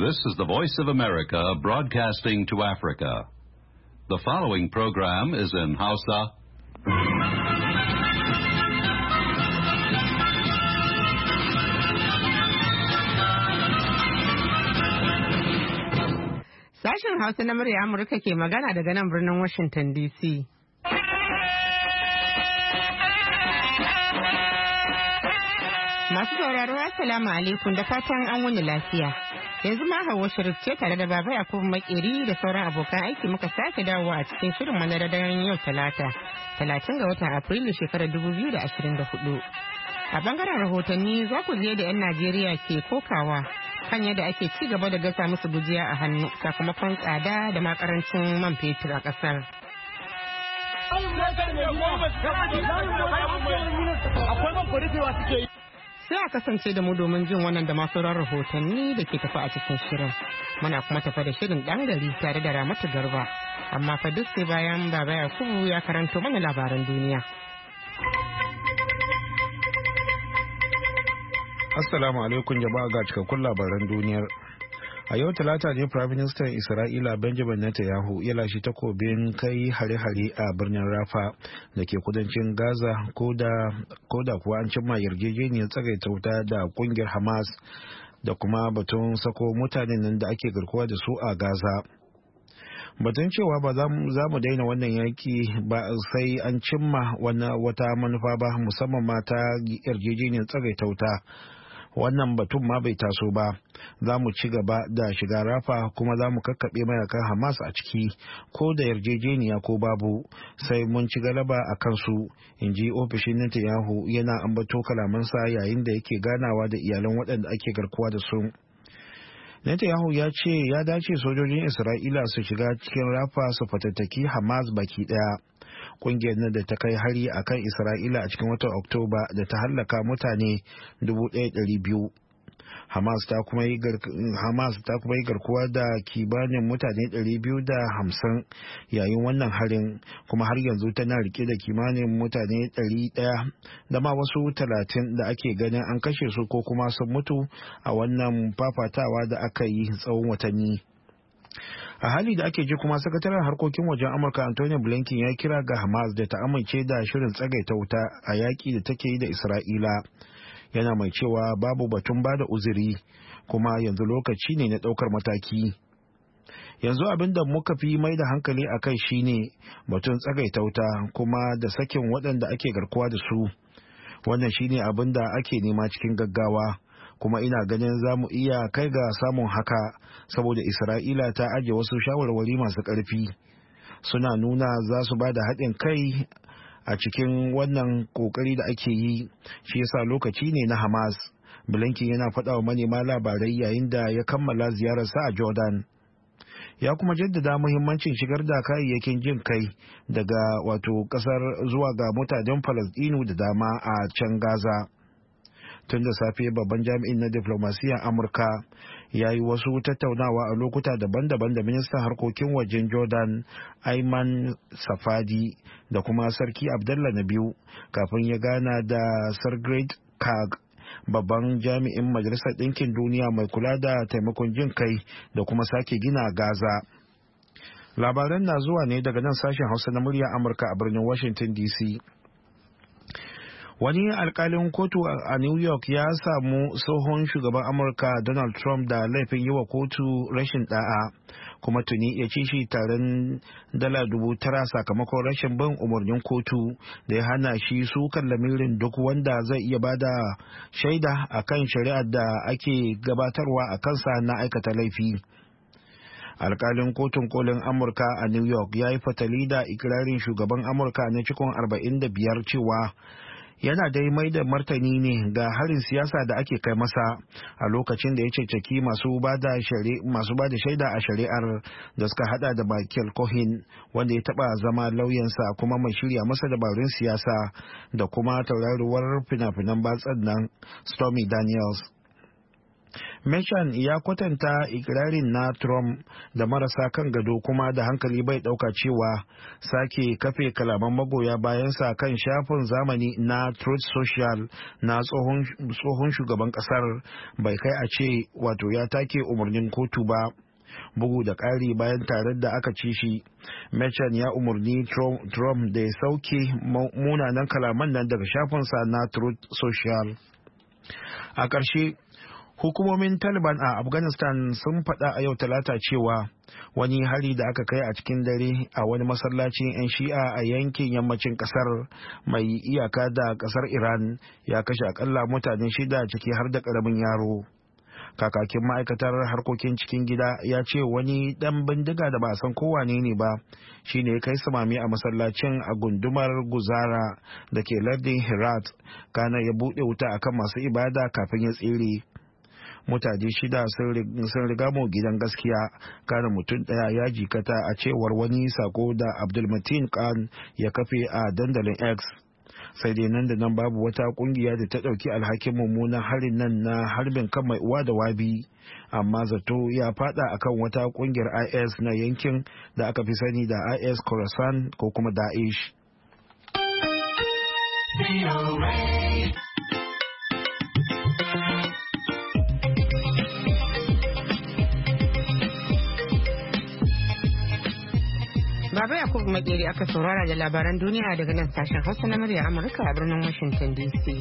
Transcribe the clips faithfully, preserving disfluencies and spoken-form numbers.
This is the Voice of America broadcasting to Africa. The following program is in Hausa. Sashen Hausa na murya Amurka ke magana daga nan birnin Washington D C. Masu sauraro assalamu alaikum da fatan an wuni lafiya. Yanzu ma Hauwa Sharif ce tare da Baba Yakubu Makeri da sauran abokan aiki muka sake dawowa a cikin shirin mana da daren yau Talata, talatin ga watan Afrilu shekarar dubu biyu da ashirin da hudu. A bangaren rahotanni za ku je da 'yan Najeriya ke kokawa kan yadda ake ci gaba da gasa musu gujiya a hannu sakamakon tsada da makarancin man fetur a kasar. Sai a kasance da mu domin jin wannan da masu rahotanni da ke tafi a cikin shirin. Muna kuma tafa da shirin ɗan gari tare da Ramatu Garba. Amma fa duk sai bayan Baba Yakubu ya karanto mana labaran duniya. Assalamu alaikum jama'a ga cikakkun labaran duniyar. A yau talata ne Prime Minister Isra'ila Benjamin Netanyahu ya lashe takobin kai hare-hare a birnin Rafa da ke kudancin Gaza ko da kuwa an cimma yarjejeniyar tsagaita wuta da kungiyar Hamas da kuma batun sako mutanen nan da ake garkuwa da su a Gaza. Batun cewa ba za mu daina wannan yaki ba sai an cimma wata manufa ba, musamman ma ta yarjejeniyar tsagaita wuta. Wannan batun ma bai taso ba. Za mu ci gaba da shiga Rafa kuma za mu kakkaɓe mayakan Hamas a ciki ko da yarjejeniya ko babu sai mun ci galaba a kansu, in ji ofishin Netanyahu yana ambato kalamansa yayin da yake ganawa da iyalan waɗanda ake garkuwa da su. Netanyahu ya ce ya dace sojojin Isra'ila su shiga cikin Rafa su fatattaki Hamas baki ɗaya. Kungiyar nan da ta kai hari a kan Isra'ila a cikin watan Oktoba da ta hallaka mutane dubu ɗaya da ɗari biyu. Hamas ta kuma yi garkuwa da kimanin mutane ɗari biyu da hamsin yayin wannan harin, kuma har yanzu tana rike da kimanin mutane ɗari ɗaya da ma wasu talatin da ake ganin an kashe su ko kuma sun mutu a wannan fafatawa da aka yi tsawon watanni. A hali da ake ji kuma sakataren harkokin wajen Amurka Anthony Blinken ya kira ga Hamas da ta amince da shirin tsagaita wuta a yaƙi da take yi da Isra'ila. Yana mai cewa babu batun ba da uzuri kuma yanzu lokaci ne na ɗaukar mataki. Yanzu abin da muka fi mai da hankali a kai shine batun tsagaita wuta kuma da sakin waɗanda ake garkuwa da su. Wannan shine abin da ake nema cikin gaggawa. Kuma ina ganin za mu iya kai ga samun haka saboda Isra'ila ta ajiye wasu shawarwari masu ƙarfi. Suna nuna za su ba da haɗin kai a cikin wannan ƙoƙari da ake yi, shi yasa lokaci ne na Hamas. Blinken yana faɗa wa manema labarai yayin da ya kammala ziyararsa a Jordan. Ya kuma jaddada muhimmancin shigar da kayayyakin jin kai daga wato ƙasar zuwa ga mutanen Falasɗinu da dama a can Gaza. Tun da safe babban jami'in na diflomasiyyar Amurka ya yi wasu tattaunawa a lokuta daban-daban da ministan harkokin wajen Jordan Ayman Safadi da kuma sarki Abdullah na biyu kafin ya gana da Sergei Kag, babban jami'in Majalisar Ɗinkin Duniya mai kula da taimakon jin kai da kuma sake gina Gaza. Labaran na zuwa ne daga nan sashen Hausa na murya Amurka a birnin Washington D C. Wani alkalin kotu a New York ya samu tsohon shugaban Amurka Donald Trump da laifin yi wa kotu rashin da'a, kuma tuni ya ci shi taron dala dubu tara sakamakon rashin bin umarnin kotu da ya hana shi sukan lamirin duk wanda zai iya bada shaida a kan shari'ar da ake gabatarwa a kansa na aikata laifi. Alkalin kotun kolin Amurka a New York ya yi fatali da ikirarin shugaban Amurka na cikin arba'in da biyar cewa yana dai mai da martani ne ga harin siyasa da ake kai masa a lokacin da ya ceceki masu ba da shaida a shari'ar da suka hada da Michael Cohen, wanda ya taba zama lauyansa kuma mai shirya masa dabarun siyasa, da kuma tauraruwar fina-finan batsan nan Stormy Daniels. Mechan ya kwatanta ikirarin na Trump da marasa kan gado kuma da hankali bai dauka cewa sake kafe kalaman magoya bayansa kan shafin zamani na Truth Social na tsohon shugaban kasar bai kai a ce wato ya take umarnin kotu ba. Bugu da ƙari bayan taron da aka ci shi, Mechan ya umarni Trump da ya sauke munanan kalaman nan daga shafinsa na Truth Social. A ƙarshe, hukumomin Taliban a Afghanistan sun faɗa a yau talata cewa wani hari da aka kai a cikin dare a wani masallacin 'yan shi'a a yankin yammacin kasar mai iyaka da kasar Iran ya kashe akalla mutane shida ciki har da ƙaramin yaro. Kakakin ma'aikatar harkokin cikin gida ya ce wani ɗan bindiga da ba a san kowane ne ba shine ya kai samami a masallacin a gundumar Guzara da ke lardin Herat, kana ya buɗe wuta akan masu ibada kafin ya tsere. Mutane shida sun riga mu gidan gaskiya, kana mutum ɗaya ya jikata a cewar wani sako da Abdulmatin Khan ya kafe a dandalin X. Sai dai nan da nan babu wata kungiya da ta ɗauki alhakin mummunan harin nan na harbin kan mai uwa da wabi, amma zato ya fada akan wata kungiyar I S na yankin da aka fi sani da I S Khorasan ko kuma Daesh. Baba Yakubu Makeri aka saurara da labaran duniya daga nan sashen Hausa na murya Amurka a birnin Washington D C.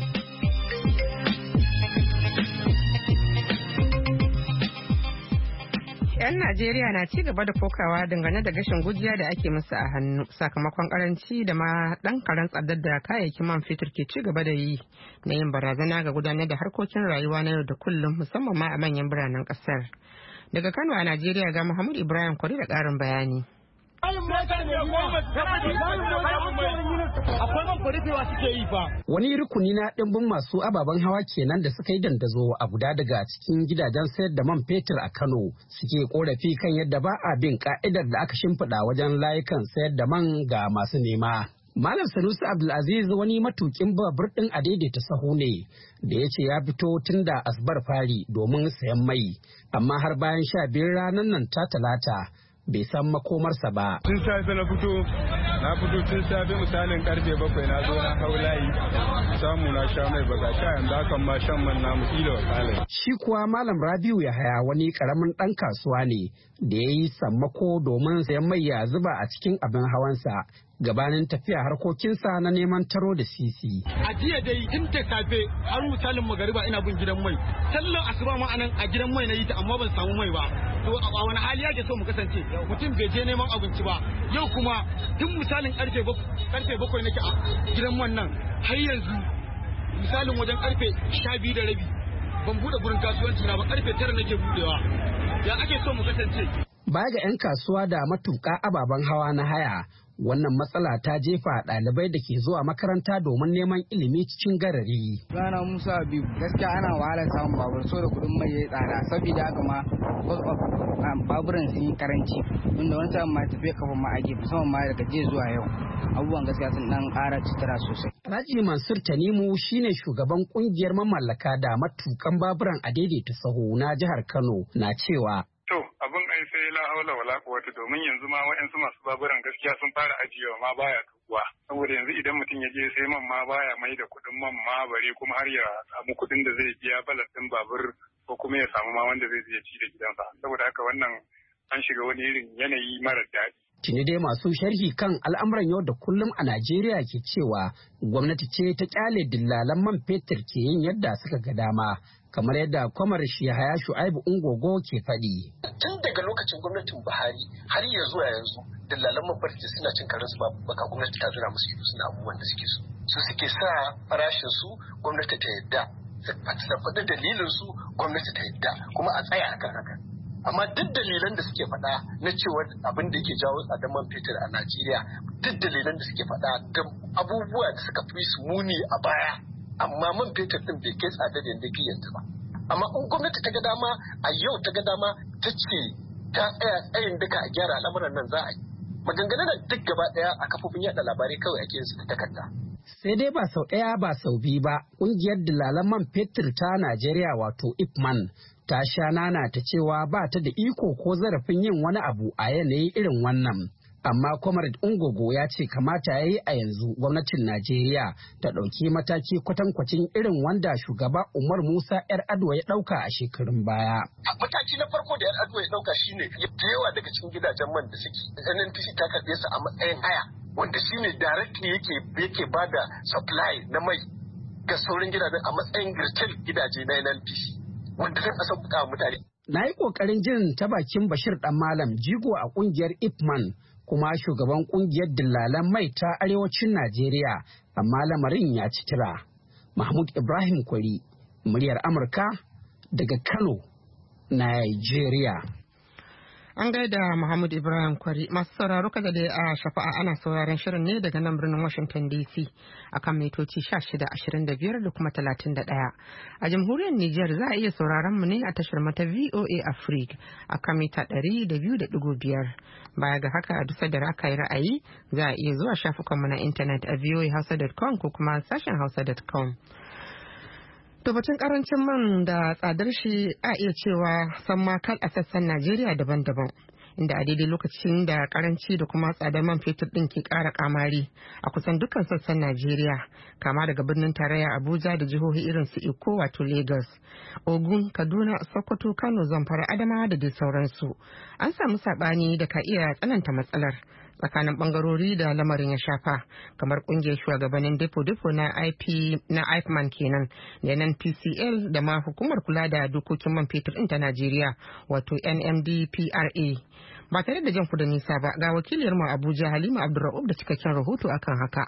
‘Yan Najeriya na ci gaba da kokawa dangane da gashin gujiya da ake musu a hannu sakamakon karanci da ma ɗan karen tsadar da kayayyakin man fetur ke ci gaba da yi na yin barazana ga gudanar da harkokin rayuwa na yau da kullum musamman ma a manyan biranen ƙasar. Daga Kano a Najeriya ga Muhammad Ibrahim Kwari da ƙarin bayani. Wani rukuni na ɗimbin masu ababen hawa kenan da suka yi dandazo a guda daga cikin gidajen sayar da man fetur a Kano suke korafi kan yadda ba a bin ka'idar da aka shimfiɗa wajen layukan sayar da man ga masu nema. Malam Sanusi Abdulaziz wani matukin babur ɗin a daidaita sahu ne da ya ce ya fito tun da asbar fari domin sayan mai, amma har bayan sha biyar ranar nan ta talata bai san makomarsa ba. Tun safe na fito, na fito tun safe misalin karfe bakwai na zo na hau layi samu na sha mai baga sha yanzu hakan ma shan man namu kila wakalai. Shi kuwa Malam Rabiu Yahaya wani karamin ɗan kasuwa ne da ya yi sammako domin sayan mai ya zuba a cikin abin hawansa gabanin tafiya harkokinsa na neman taro da sisi. A jiya dai tun ta safe har misalin magariba ina bin gidan mai. Sallan asuba ma anan a gidan mai na yi ta amma ban samu mai ba. To a wani hali yake so mu kasance mutum bai je neman abinci ba. Yau kuma tun misalin karfe karfe bakwai nake a gidan man nan har yanzu misalin wajen karfe sha biyu da rabi ban bude gurin kasuwanci na ba, karfe tara nake budewa. Ya ake so mu kasance. Baya ga 'yan kasuwa da matuƙa ababen hawa na haya, wannan matsala ta jefa ɗalibai da ke zuwa makaranta domin neman ilimi cikin garari. Rana Musa Habibu, gaskiya ana wahalar samun babur so da kuɗin mai yayi tsada, saboda haka ma baburan sun yi karanci, inda wani samun ma tafiya kafa ma ake musamman ma daga jiya zuwa yau. Abubuwan gaskiya sun ɗan ƙara citara sosai. Raji Mansur Tanimu shine shugaban ƙungiyar mamallaka da matukan baburan a daidaita sahu na jihar Kano na cewa. To abin ai sai la haula wala quwwata, domin yanzu ma wa'yansu masu baburan gaskiya sun fara ajiyewa ma baya kuwa. Saboda yanzu idan mutum ya je sai man ma baya mai da kuɗin man ma bare kuma har ya samu kuɗin da zai biya balas ɗin babur ko kuma ya samu ma wanda zai je ci da gidansa. Saboda haka wannan an shiga wani irin yanayi mara daɗi. Tuni dai masu sharhi kan al'amuran yau da kullum a Najeriya ke cewa gwamnati ce ta kyale dillalan man fetur ke yin yadda suka ga dama, kamar yadda kwamar Yahaya Shu'aibu Ungogo ke faɗi. Tun daga lokacin gwamnatin Buhari har ya zuwa yanzu dillalan man fetur suna cin karansu ba baka, gwamnati ta zura musu ido suna abubuwan da suke so. Su suke sa farashin su gwamnati ta yadda, su faɗi dalilin su gwamnati ta yadda kuma a tsaya akan haka. Amma duk dalilan da suke faɗa na cewa abin da ke jawo tsadar man fetur a Najeriya, duk dalilan da suke faɗa da abubuwa da suka fi su muni a baya, amma man fetur din bai kai tsadar da yake yanzu ba. Amma in gwamnati ta ga dama a yau ta ga dama ta ce ta tsaya tsayin duka a gyara al'amuran nan za a yi. Maganganun da duk gaba ɗaya a kafofin yaɗa labarai kawai ake yin su da takarda. Sai dai ba sau ɗaya ba sau biyu ba, ƙungiyar dillalan man fetur ta Najeriya wato IPMAN ta sha nana ta cewa ba ta da iko ko zarafin yin wani abu a yanayi irin wannan. Amma Comrade Ungogo ya ce kamata ya yi a yanzu gwamnatin Najeriya ta ɗauki mataki kwatankwacin irin wanda shugaba Umar Musa Yar'adua ya ɗauka a shekarun baya. Mataki na farko da Yar'adua ya ɗauka shine da yawa daga cikin gidajen man da suke N N P C ta karɓe su a matsayin haya, wanda shine directly yake yake bada supply na mai ga sauran gidajen a matsayin retail gidaje na N N P C, wanda zan a sauƙaƙa mutane. Na yi ƙoƙarin jin ta bakin Bashir Dan Malam, jigo a ƙungiyar IPMAN kuma shugaban ƙungiyar dillalan mai ta arewacin Najeriya, amma lamarin ya ci tira. Mahmud Ibrahim Kwari, muryar Amurka daga Kano, Najeriya. An gaida Muhammad Ibrahim Kwari. Masu sauraro kada da a shafa'a ana sauraron shirin ne daga nan birnin Washington D C akan mitoci shida ashirin da biyar da kuma talatin da ɗaya. A jamhuriyar Nijar za a iya sauraron mu ne a tashar mata V O A Africa akan mita ɗari da biyu da ɗigo biyar. Baya ga haka a dusa da raka yi ra'ayi za a iya zuwa shafukanmu na intanet a v o a hausa dot com ko kuma sashen hausa dot com. To batun karancin man da tsadar shi a iya cewa san makal a sassan Najeriya daban-daban, inda a daidai lokacin da karanci da kuma tsadar man fetur din ke kara kamari a kusan dukkan sassan Najeriya, kama daga birnin tarayya Abuja da jihohi irin su Iko wato Lagos, Ogun, Kaduna, Sokoto, Kano, Zamfara, Adamawa da dai sauransu. An samu sabani da ka iya tsananta matsalar tsakanin bangarori da lamarin ya shafa, kamar kungiyar shugabannin depo-depo na I P na IPMAN kenan da N P C L da ma hukumar kula da dokokin man fetur ɗin ta Najeriya wato N M D P R A. Ba tare da jan ku da nisa ba, ga wakiliyar mu Abuja Halima Abdulra'uf da cikakken rahoto akan haka.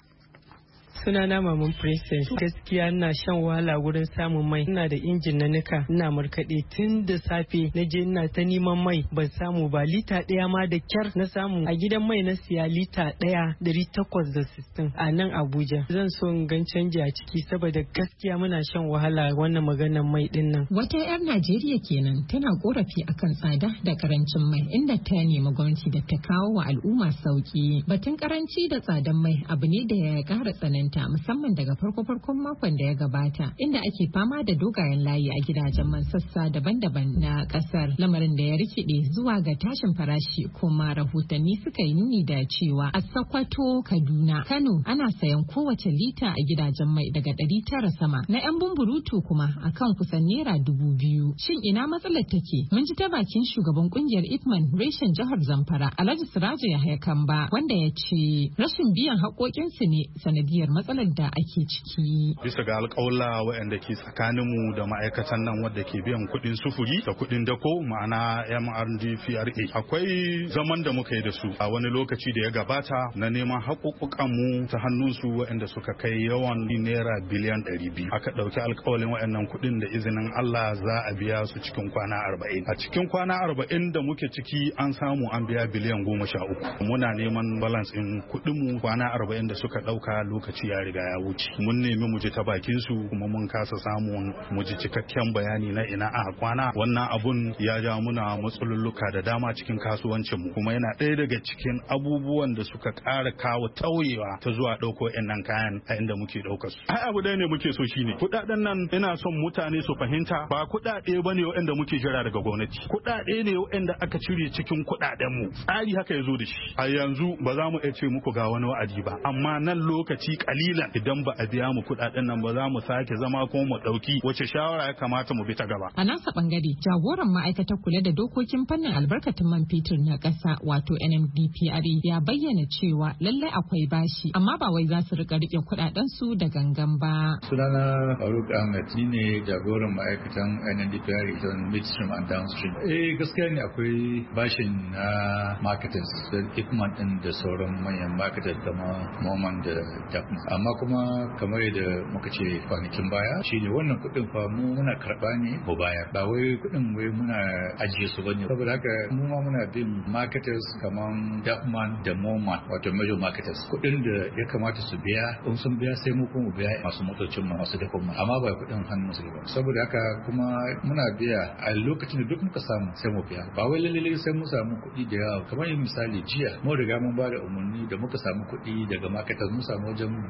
Sunana Maman Princess. Gaskiya ina shan wahala wurin samun mai. Ina da injin na nika, ina markaɗe tun da safe na je ina ta neman mai ban samu ba. Lita ɗaya ma da kyar na samu. A gidan mai na siya lita ɗaya dari takwas da sittin a nan Abuja. Zan so in gan canji a ciki saboda gaskiya muna shan wahala wannan maganar mai din nan. Wata 'yar Najeriya kenan tana korafi akan tsada da karancin mai, inda ta nemi gwamnati da ta kawo wa al'umma sauki. Batun karanci da tsadan mai abu ne da ya ƙara tsananta musamman daga farko-farkon makon da ya gabata, inda ake fama da dogayen layi a gidajen man sassa daban-daban na kasar, lamarin da ya rikide zuwa ga tashin farashi, kuma rahotanni suka yi nuni da cewa a Sokoto, Kaduna, Kano ana sayan kowace lita a gidajen mai daga ɗari tara sama, na 'yan bumburutu kuma akan kusan naira dubu biyu. Shin ina matsalar take? Mun ji ta bakin shugaban kungiyar IPMAN reshen jihar Zamfara, Alhaji Sirajo Yahaya Kamba, wanda ya ce rashin biyan haƙoƙinsu ne sanadiyar matsalar da ake ciki. Bisa ga alƙawla waɗanda ke tsakaninmu da ma'aikatan nan wadda ke biyan kuɗin sufuri da kuɗin dako ma'ana M R D P R A. Akwai zaman da muka yi da su a wani lokaci da ya gabata na neman haƙoƙukanmu ta hannunsu waɗanda suka kai yawan naira biliyan ɗari biyu. Aka ɗauki alƙawalin waɗannan kuɗin da izinin Allah za a biya su cikin kwana arba'in. A cikin kwana arba'in da muke ciki an samu an biya biliyan goma sha uku. Muna neman balance ɗin kuɗinmu kwana arba'in da suka ɗauka lokaci ya riga ya wuce. Mun nemi mu ji ta bakin su kuma mun kasa samun mu ji cikakken bayani na ina a kwana. Wannan abun ya ja muna matsalolluka da dama cikin kasuwancin mu, kuma yana ɗaya daga cikin abubuwan da suka ƙara kawo tauyewa ta zuwa ɗauko nan kayan a inda muke ɗaukar su. Ai abu ɗaya ne muke so shine kuɗaɗen nan ina son mutane su fahimta ba kuɗaɗe bane waɗanda muke jira daga gwamnati. Kuɗaɗe ne waɗanda aka cire cikin kuɗaɗen mu. Tsari haka ya zo da shi. A yanzu ba za mu iya ce muku ga wani wa'adi ba, amma nan lokaci kalilan idan ba a biya mu kuɗaɗen nan ba za mu sake zama kuma mu ɗauki wace shawara ya kamata mu bi ta gaba. A nasa bangare jagoran ma'aikatar kula da dokokin fannin albarkatun man fetur na ƙasa wato N M D P R A ya bayyana cewa lallai akwai bashi amma ba wai za su rika rike kuɗaɗen su da gangan ba. Sunana Faruk Ahmed, ni ne jagoran ma'aikatan N M D P R A don midstream and downstream. Eh gaskiya ne akwai bashin na marketers da ikman din da sauran manyan marketers kamar Moman da Japan. Amma kuma kamar yadda muka ce kwanakin baya shine wannan kuɗin fa mu muna karɓa ne mu bayar, ba wai kuɗin wai muna ajiye su bane. Saboda haka mu ma muna bin marketers kamar Japan da Moman wato major marketers, kuɗin da ya kamata su biya in sun biya sai mu kuma biya masu motocin mu masu dakon mu, amma ba kuɗin hannun su ba. Saboda haka kuma muna biya a lokacin da duk muka samu sai mu biya, ba wai lalle sai mu samu kuɗi da yawa. Kamar yin misali jiya mun riga mun ba da umarni da muka samu kuɗi daga marketers mun samu wajen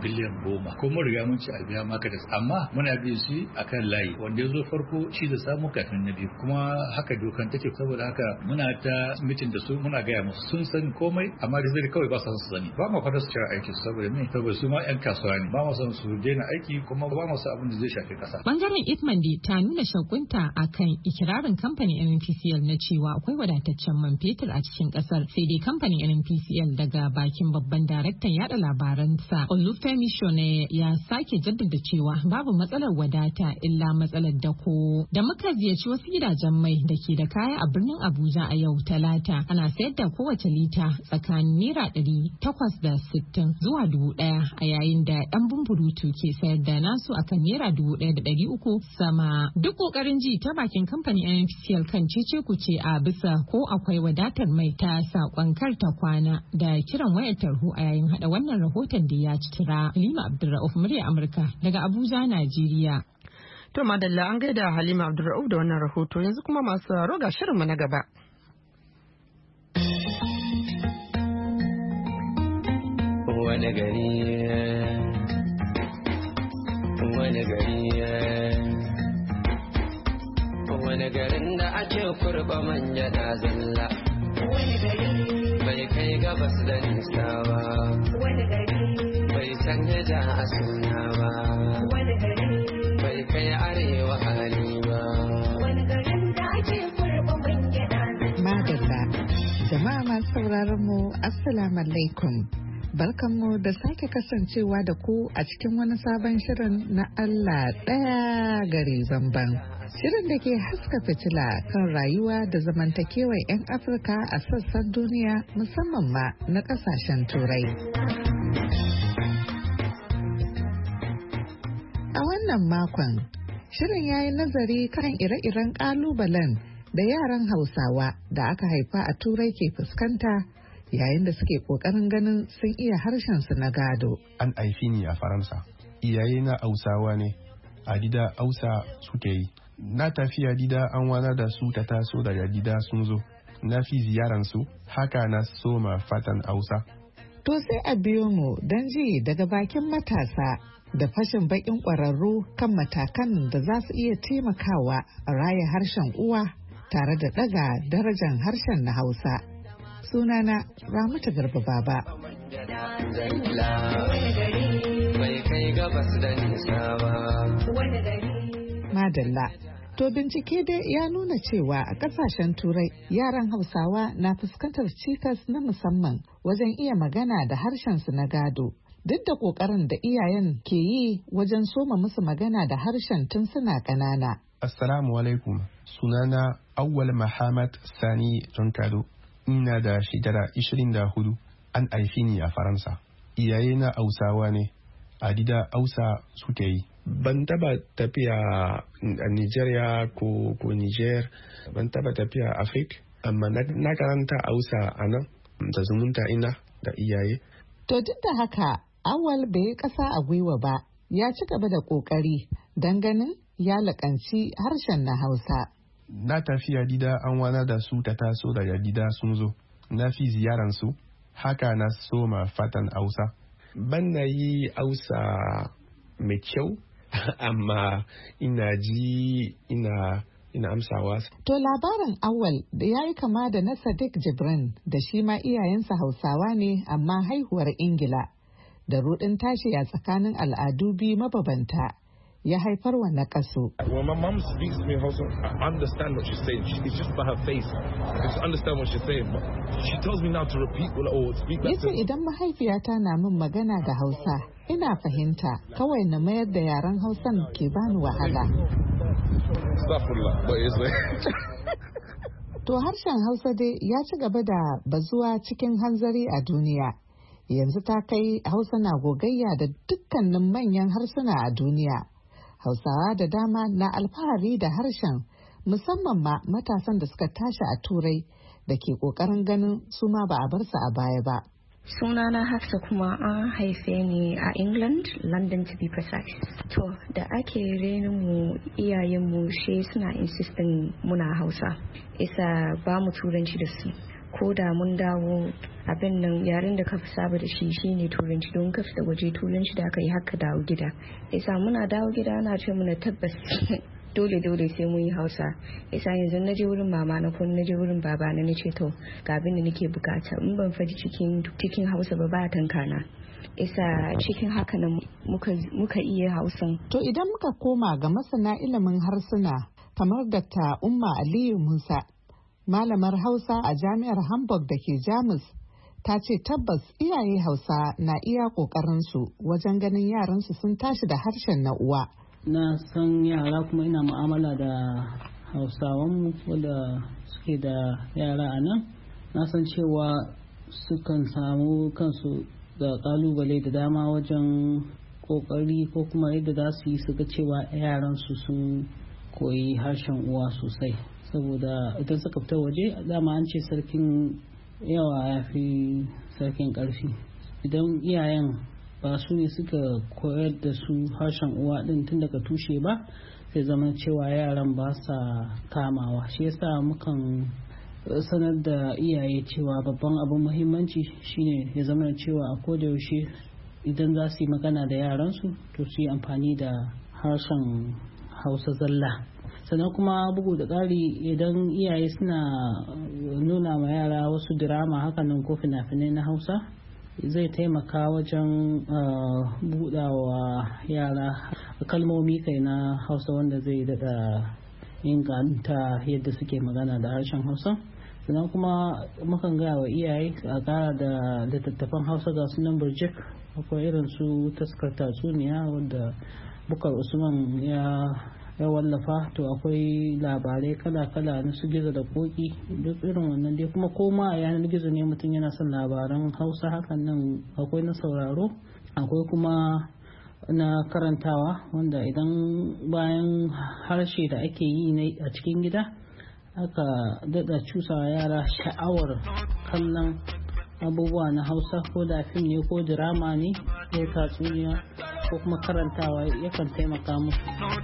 biliyan goma ko mun riga mun ci a biya marketers amma muna bin shi akan layi wanda ya zo farko shi da samu kafin na biyu kuma haka dokan take saboda haka muna ta mitin da su muna gaya musu sun san komai amma da zai kawai ba su sani ba mu fata su cire aiki saboda me saboda su ma yan kasuwa ne ba mu san su daina aiki kuma ba mu san abin da zai shafi kasa. Bangaren Ipmandi ta nuna shakunta akan ikirarin kamfanin N N P C L na cewa akwai wadataccen man fetur a cikin kasar sai dai kamfanin N N P C L daga bakin babban daraktan yada labaransa Olufemi Shone ya sake jaddada cewa babu matsalar wadata illa matsalar dako. Da muka ziyarci wasu gidajen mai da ke da kaya a birnin Abuja a yau Talata ana sayar da kowace lita tsakanin naira ɗari takwas da sittin zuwa dubu ɗaya a yayin da ɗan bumburutu ke sayar da nasu akan naira dubu ɗaya da ɗari uku sama. Duk ƙoƙarin ji ta bakin kamfanin N N P C L kan cece kuce a bisa ko akwai wadatar mai ta saƙon karta kwana da kiran wayar tarho a yayin haɗa wannan rahoton da ya ci tira. Halima Abdulra'uf murya Amurka daga Abuja, Najeriya. To madalla an gaida Halima Abdulra'uf da wannan rahoto yanzu kuma masu roga shirinmu na gaba. Wani gari wani gari wani garin da ake kurba manja da zalla wani gari bai kai gabas da nisa ba wani gari bai canja ja a suna ba wani gari bai kai arewa hali ba wani garin da ake kurba manja da zalla. Madalla jama'a masu sauraron mu assalamu alaikum. Barkanmu da sake kasancewa da ku a cikin wani sabon shirin na Allah ɗaya gari zamban. Shirin da ke haska fitila kan rayuwa da zamantakewar 'yan Afirka a sassan duniya musamman ma na ƙasashen Turai. A wannan makon, shirin ya yi nazari kan ire-iren ƙalubalen da yaran Hausawa da aka haifa a Turai ke fuskanta yayin da suke kokarin ganin sun iya harshen su na gado. An haifi ni a Faransa. Iyaye na Hausawa ne. A gida Hausa suke yi. Na tafi a gida an wana da su ta taso daga gida sun zo. Na fi ziyaran su, haka na soma fatan Hausa. To sai a biyo mu don ji daga bakin matasa da fashin bakin ƙwararru kan matakan da za su iya taimakawa a raya harshen uwa tare da ɗaga darajar harshen na Hausa. Sunana Ramatu Garba Baba. Madalla. To bincike dai ya nuna cewa a kasashen Turai yaran Hausawa na fuskantar cikas na musamman wajen iya magana da harshensu na gado. Duk da ƙoƙarin da iyayen ke yi wajen soma musu magana da harshen tun suna ƙanana. Assalamu alaikum. Sunana Awwal Muhammad Sani Jonkado. Ina da shekara ishirin da hudu. An haifi ni a Faransa. Iyaye na Hausawa ne. A gida Hausa suke yi. Ban taba tafiya a Nigeria ko ko Niger. Ban taba tafiya a Afrika. Amma na karanta Hausa a nan da zumunta ina da iyaye. To duk da haka Awal bai yi ƙasa a gwiwa ba. Ya ci gaba da ƙoƙari don ganin ya laƙanci harshen na Hausa. Na tafiya gida an wana da su ta taso daga gida sun zo. Na fi ziyaran su, haka na soma fatan Hausa. Ban na yi Hausa mai kyau, amma ina ji ina ina amsawa. To labarin Awal da ya yi kama da na Sadiq Jibrin da shi ma iyayensa Hausawa ne amma haihuwar Ingila. Da ruɗin tashi a tsakanin al'adu biyu mababanta. Ya haifar wa naƙasu. When my mom speaks to me Hausa, I understand what she's saying. It's just by her face. I just understand what she's saying. But she tells me now to repeat or speak back. Yace idan mahaifiyata na min magana da Hausa, ina fahimta. Kawai na mayar da yaren Hausan ke bani wahala. Astaghfirullah, but it's To harshen Hausa dai ya ci gaba da bazuwa cikin hanzari a duniya. Yanzu ta kai Hausa na gogayya da dukkanin manyan harsuna a duniya. Hausawa da dama na alfahari da harshen, musamman ma matasan da suka tashi a Turai da ke ƙoƙarin ganin su ma ba a bar su a baya ba. Sunana Hafsa kuma an haife ni a England, London to be precise. To da ake renin mu iyayenmu she suna insistin muna Hausa. Isa ba mu turanci da su. ko da mun dawo abin nan yaren da ka fi saba da shi shine turanci don ka fita waje turanci da aka yi haka dawo gida isa muna dawo gida ana ce muna tabbas dole dole sai mun yi hausa isa yanzu na je wurin mama na ko na je wurin baba na ce to ga abin da nake bukata in ban faɗi cikin cikin hausa ba ba tankana isa cikin haka nan muka, muka iya hausan. To idan muka koma ga masana ilimin harsuna kamar Dakta Umma Aliyu Musa, malamar Hausa a Jami'ar Hamburg da ke Jamus, ta ce tabbas iyaye Hausa na iya ƙoƙarinsu wajen ganin yaransu sun tashi da harshen na uwa. Na san yara kuma ina mu'amala da Hausawanmu wadda suke da yara a nan. Na san cewa sukan samu kansu da kalubale da dama wajen kokari ko kuma yadda za su yi su ga cewa yaransu sun koyi harshen uwa sosai saboda idan suka fita waje dama an ce sarkin yawa ya fi sarkin karfi idan iyayen ba su ne suka koyar da su harshen uwa din tun daga tushe ba sai zama cewa yaran ba sa kamawa shi yasa mukan sanar da iyaye cewa babban abin muhimmanci shine ya zama cewa a koda yaushe idan za su yi magana da yaransu to su yi amfani da harshen hausa zalla sannan kuma bugu da ƙari idan iyaye suna nuna ma yara wasu dirama hakanan ko fina-finai na hausa zai taimaka wajen buɗawa yara kalmomi kai na hausa wanda zai daɗa inganta yadda suke magana da harshen hausa sannan kuma mukan gaya wa iyaye a kara da littattafan hausa ga sunan burjik akwai irin su taskar tatsuniya wadda bukar usman ya ya wallafa to akwai labarai kala-kala na su gizo da koki duk irin wannan dai kuma koma a yanar gizo ne mutum yana son labaran hausa hakan nan akwai na sauraro akwai kuma na karantawa wanda idan bayan harshe da ake yi a cikin gida aka dada cusawa yara sha'awar kallon abubuwa na hausa ko da fim ne ko dirama ne ko tatsuniya ko kuma karantawa yakan taimaka musu.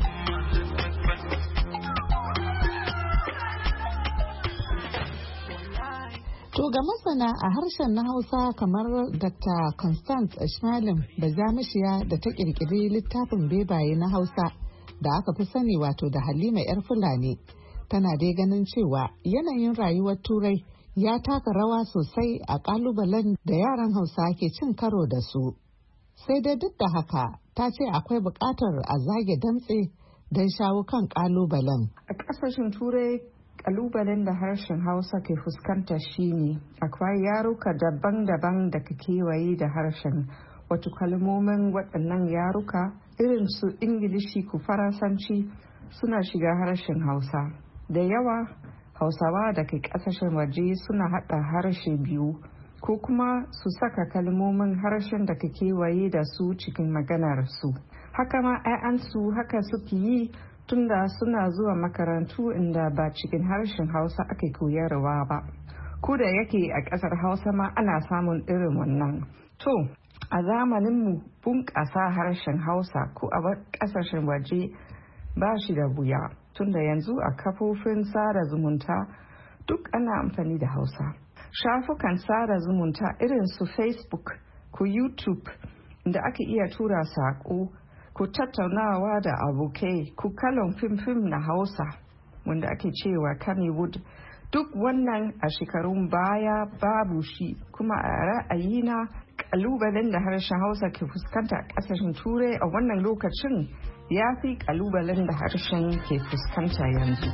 To ga masana a harshen na Hausa kamar Dakta Constance Ashmalin Bazamishiya da ta kirkiri littafin bebaye na Hausa da aka fi sani wato da Halima 'yar Fulani. Tana dai ganin cewa yanayin rayuwar Turai ya taka rawa sosai a kalubalen da yaran Hausa ke cin karo da su. Sai dai duk da haka ta ce akwai buƙatar a zage dantse don shawo kan kalubalen. A ƙasashen Turai kalubalen da harshen Hausa ke fuskanta shine akwai yaruka daban-daban da ke kewaye da harshen wato kalmomin waɗannan yaruka irin su Ingilishi ko Faransanci suna shiga harshen Hausa. Da yawa Hausawa da ke ƙasashen waje suna haɗa harshe biyu ko kuma su saka kalmomin harshen da ke kewaye da su cikin maganar su. Haka ma 'ya'yansu haka suke yi tunda suna zuwa makarantu inda ba cikin harshen Hausa ake koyarwa ba. Ko da yake a ƙasar Hausa ma ana samun irin wannan. To, a zamaninmu bunƙasa harshen Hausa ko a ƙasashen waje ba shi da wuya. Tunda yanzu a kafofin sada zumunta duk ana amfani da Hausa. Shafukan sada zumunta irin su Facebook ko YouTube da ake iya tura saƙo ku tattaunawa da abokai ku kallon fim-fim na Hausa wanda ake cewa Kannywood duk wannan a shekarun baya babu shi kuma a ra'ayina kalubalen da harshen Hausa ke fuskanta a ƙasashen Turai a wannan lokacin ya fi kalubalen da harshen ke fuskanta yanzu.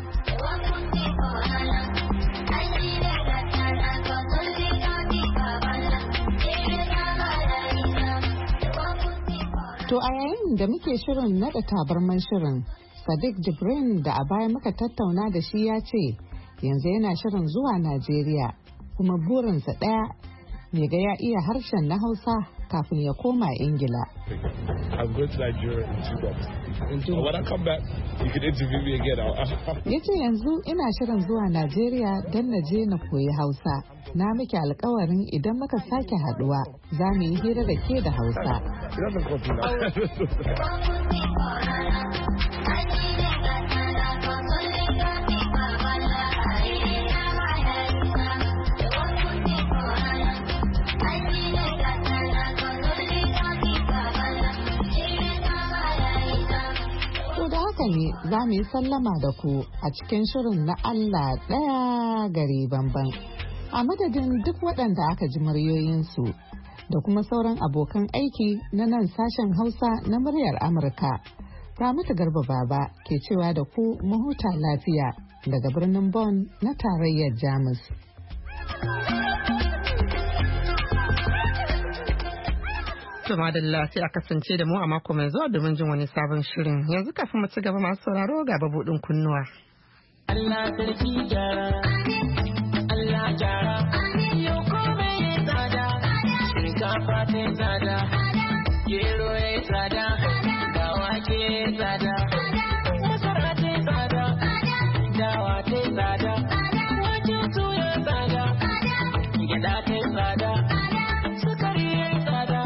To a yayin da muke shirin nada tabarman shirin, Sadiq Jibrin da a baya muka tattauna da shi ya ce yanzu yana shirin zuwa Najeriya kuma burinsa ɗaya ya ga ya iya harshen na Hausa kafin ya koma Ingila. Ya ce yanzu ina shirin zuwa Najeriya don na je na koyi Hausa. Na miki alkawarin idan muka sake haduwa za mu yi hira da ke da Hausa. za mu yi sallama da ku a cikin shirin na Allah ɗaya gari bamban. A madadin duk waɗanda aka ji muryoyinsu da kuma sauran abokan aiki na nan sashen Hausa na muryar Amurka. Ramatu Garba Baba ke cewa da ku mu huta lafiya daga birnin Bonn na tarayyar Jamus. To madalla sai a kasance da mu a mako mai zuwa domin jin wani sabon shirin. Yanzu kafin mu ci gaba masu sauraro ga babudin kunnuwa. Allah sarki gyara, Allah gyara, yau kome ya tsada, shinkafa ta yi tsada, gero ya yi tsada, dawa ke ya yi tsada, masara ta yi tsada, dawa ta yi tsada, waken suya ya tsada, gyaɗa ta yi tsada, sukari ya yi tsada.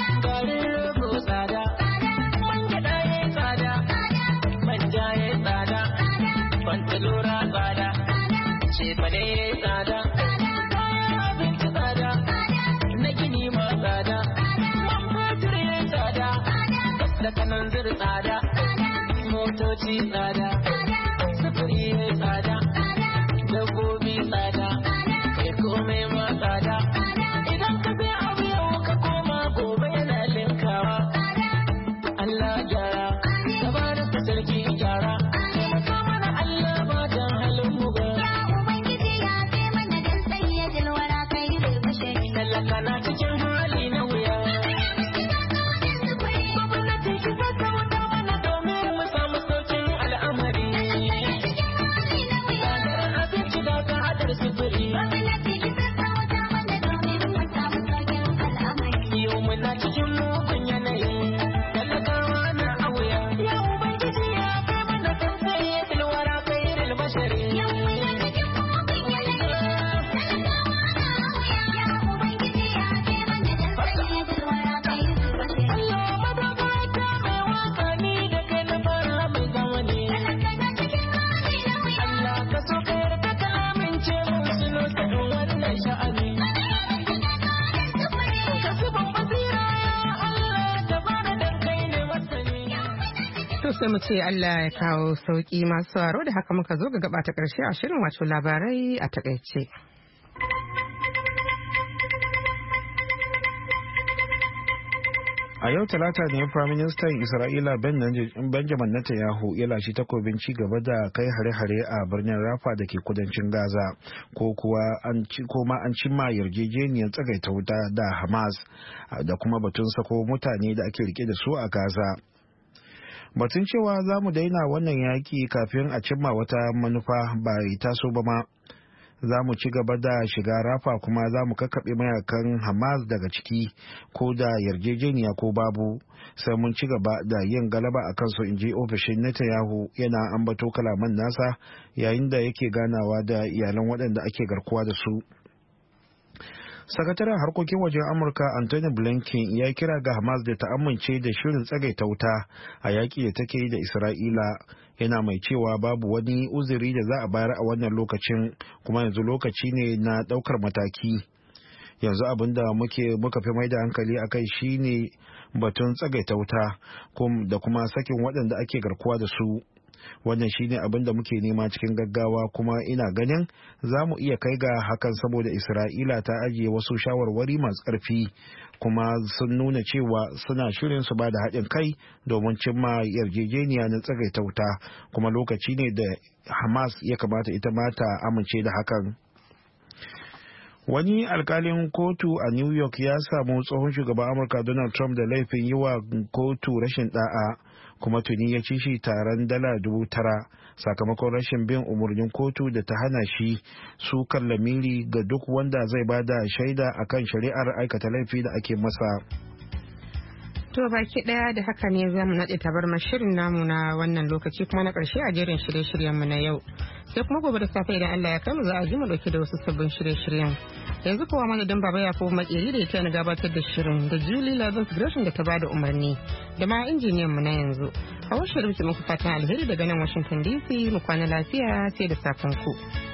Lura tsada, cefane ya yi tsada, abinci tsada, na gini ma tsada, man fetur ya yi tsada, da kanan zir tsada, motoci tsada, sufuri ya yi tsada, dabbobi tsada, kai komai ma tsada, idan ka sai abu yau ka koma gobe yana linkawa. Allah gyara, gaba da sarki gyara. Kana cikin hali na wuya. Gwamnati ki sassauta mana domin mu samu saukin al'amari. Tsadar abinci da ka hadar sufuri. Yau muna cikin mugun yanayi. Talakawa na a wuya. Ya Ubangiji ya kai mana tausayi ya tilwara khairul bashari. sai mu ce Allah ya kawo sauki masu sauraro da haka muka zo ga gaba ta karshe a shirin wato labarai a takaice. A yau talata ne Prime Minister Isra'ila Benjamin Netanyahu ya lashe takobin ci gaba da kai hare-hare a birnin Rafa da ke kudancin Gaza ko kuwa an ci koma an cimma yarjejeniyar tsagaita wuta da Hamas da kuma batun sako mutane da ake rike da su a Gaza. Batun cewa za mu daina wannan yaki kafin a cimma wata manufa bai taso ba ma. Za mu ci gaba da shiga Rafa kuma za mu kakkaɓe mayakan Hamas daga ciki ko da yarjejeniya ko babu sai mun ci gaba da yin galaba a kansu, in ji ofishin Netanyahu yana ambato kalaman nasa yayin da yake ganawa da iyalan waɗanda ake garkuwa da su. Sakataren harkokin wajen Amurka Anthony Blinken ya kira ga Hamas da ta amince da shirin tsagaita wuta a yaƙi da take yi da Isra'ila, yana mai cewa babu wani uzuri da za a bayar a wannan lokacin kuma yanzu lokaci ne na ɗaukar mataki. Yanzu abin da muke muka fi mai da hankali a kai shine batun tsagaita wuta da kuma sakin waɗanda ake garkuwa da su. Wannan shine abin da muke nema cikin gaggawa kuma ina ganin za mu iya kai ga hakan saboda Isra'ila ta ajiye wasu shawarwari masu ƙarfi kuma sun nuna cewa suna shirin su ba da haɗin kai domin cimma yarjejeniya na tsagaita wuta kuma lokaci ne da Hamas ya kamata ita ma ta amince da hakan. Wani alkalin kotu a New York ya samu tsohon shugaban Amurka Donald Trump da laifin yi wa kotu rashin da'a kuma tuni ya ci shi taron dala dubu tara sakamakon rashin bin umarnin kotu da ta hana shi sukan lamiri ga duk wanda zai bada shaida akan shari'ar aikata laifi da ake masa. To baki daya da haka ne zamu nade tabarmar shirin namu na wannan lokaci kuma na karshe a jerin shirye-shiryen mu na yau. Sai kuma gobe da safe idan Allah ya kai mu za a ji mu dauke da wasu sabbin shirye-shiryen. Yanzu kowa madadin Baba Yakubu Makeri da yake na gabatar da shirin da Julie Lazarus Gresham da ta bada umarni da ma injiniyan mu na yanzu. A wasu shirin muku fatan alheri daga nan Washington D C mu kwana lafiya sai da safen ku.